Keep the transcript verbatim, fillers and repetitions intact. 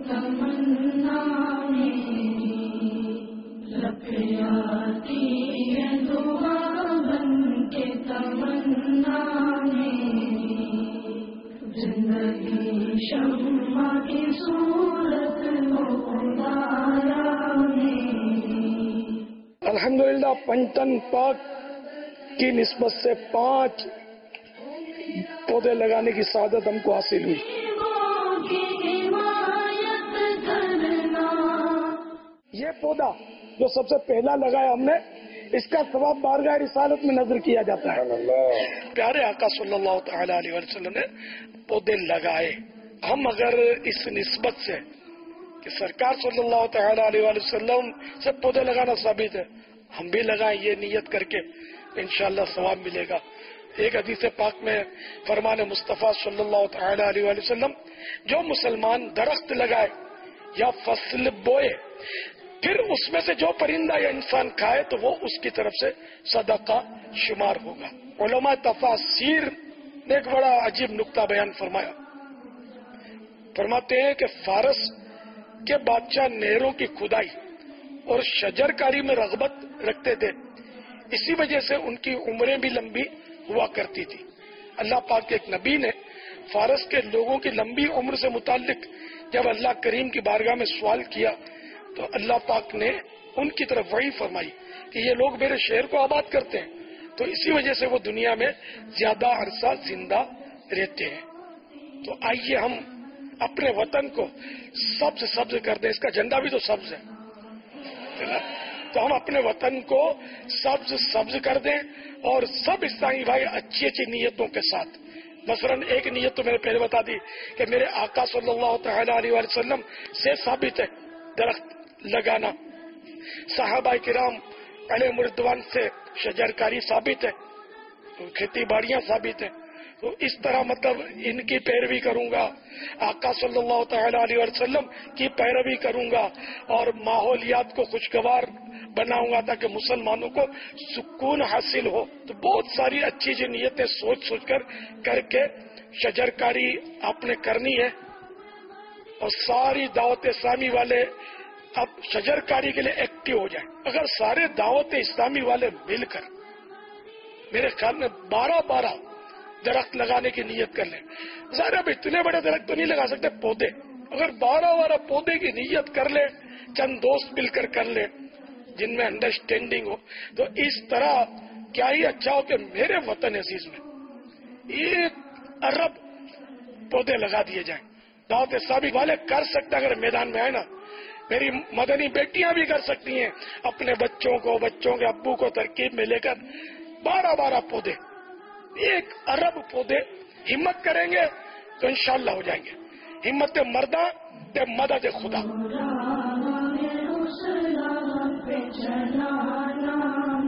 تمنا میری لب آتی ہے دعا بن کے تمنا میری زندگی شمع کی صورت ہو خدایا میری. الحمدللہ پنجتن پاک کی نسبت سے پانچ پودے لگانے کی سعادت ہم کو حاصل ہوئی. یہ پودا جو سب سے پہلا لگایا ہم نے، اس کا ثواب بارگاہ رسالت میں نظر کیا جاتا ہے. پیارے آقا صلی اللہ تعالی علیہ وسلم نے پودے لگائے. ہم اگر اس نسبت سے کہ سرکار صلی اللہ تعالی علیہ وسلم سے پودے لگانا ثابت ہے، ہم بھی لگائیں یہ نیت کر کے، انشاءاللہ ثواب ملے گا. ایک حدیث پاک میں فرمان مصطفیٰ صلی اللہ تعالی علیہ وسلم، جو مسلمان درخت لگائے یا فصل بوئے پھر اس میں سے جو پرندہ یا انسان کھائے تو وہ اس کی طرف سے صدقہ شمار ہوگا. علماء تفاسیر نے ایک بڑا عجیب نقطہ بیان فرمایا. فرماتے ہیں کہ فارس کے بادشاہ نہروں کی کھدائی اور شجر کاری میں رغبت رکھتے تھے، اسی وجہ سے ان کی عمریں بھی لمبی ہوا کرتی تھی. اللہ پاک کے ایک نبی نے فارس کے لوگوں کی لمبی عمر سے متعلق جب اللہ کریم کی بارگاہ میں سوال کیا تو اللہ پاک نے ان کی طرف وحی فرمائی کہ یہ لوگ میرے شہر کو آباد کرتے ہیں تو اسی وجہ سے وہ دنیا میں زیادہ عرصہ زندہ رہتے ہیں. تو آئیے ہم اپنے وطن کو سبز سبز کر دیں. اس کا جھنڈا بھی تو سبز ہے، تو ہم اپنے وطن کو سبز سبز کر دیں اور سب اسلامی بھائی اچھی اچھی نیتوں کے ساتھ. مثلا ایک نیت تو میں نے پہلے بتا دی کہ میرے آقا صلی اللہ تعالی علیہ وسلم سے ثابت ہے درخت لگانا، صحابہ کرام علیہ رضوان سے شجر کاری ثابت ہے، کھیتی باڑیاں ثابت ہیں. تو اس طرح مطلب ان کی پیروی کروں گا، آقا صلی اللہ تعالی علیہ وسلم کی پیروی کروں گا اور ماحولیات کو خوشگوار بناؤں گا تاکہ مسلمانوں کو سکون حاصل ہو. تو بہت ساری اچھی اچھی نیتیں سوچ سوچ کر کر کے شجر کاری آپ نے کرنی ہے. اور ساری دعوت اسلامی والے اب شجر کاری کے لیے ایکٹیو ہو جائیں. اگر سارے دعوت اسلامی والے مل کر میرے خیال میں بارہ بارہ درخت لگانے کی نیت کر لیں. ظاہر اب اتنے بڑے درخت تو نہیں لگا سکتے، پودے اگر بارہ بارہ پودے کی نیت کر لیں، چند دوست مل کر کر لیں جن میں انڈرسٹینڈنگ ہو، تو اس طرح کیا ہی اچھا ہو کہ میرے وطن عزیز میں ایک ارب پودے لگا دیے جائیں. دعوت اسلامی والے کر سکتے اگر میدان میں آئے نا، میری مدنی بیٹیاں بھی کر سکتی ہیں، اپنے بچوں کو بچوں کے ابو کو ترکیب میں لے کر بارہ بارہ پودے، ایک ارب پودے ہمت کریں گے تو انشاءاللہ ہو جائیں گے. ہمت مردہ تے مدد خدا.